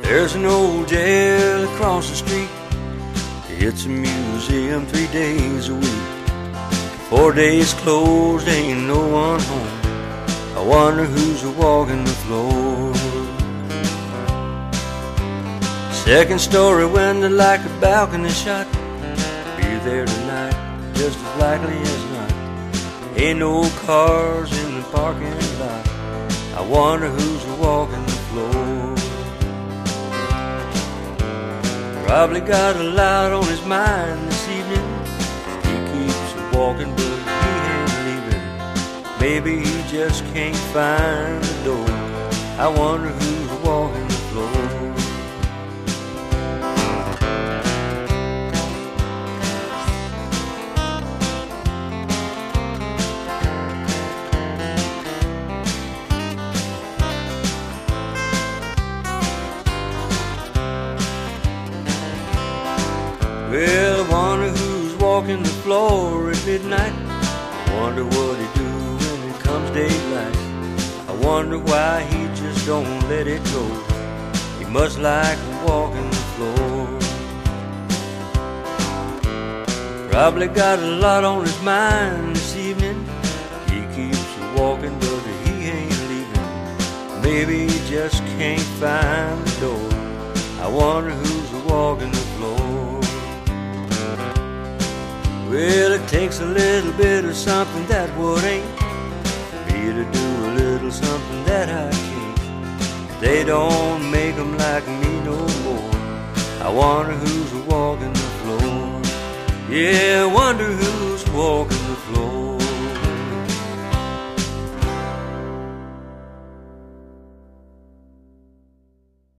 There's an old jail across the street. It's a museum 3 days a week. 4 days closed, ain't no one home. I wonder who's walking the floor. Second story window like a balcony shot. Be there tonight, just as likely as not. Ain't no cars in the parking lot. I wonder who's walking the floor. Probably got a lot on his mind this evening. He keeps walking but he ain't leaving. Maybe he just can't find the door. I wonder who's walking the floor. Well, I wonder who's walking the floor at midnight. I wonder what he do when it comes daylight. I wonder why he just don't let it go. He must like walking the floor. Probably got a lot on his mind this evening. He keeps walking but he ain't leaving. Maybe he just can't find the door. I wonder who's walking the floor. Well, it takes a little bit of something that what ain't, for you to do a little something that I can't. They don't make them like me no more. I wonder who's walking the floor. Yeah, I wonder who's walking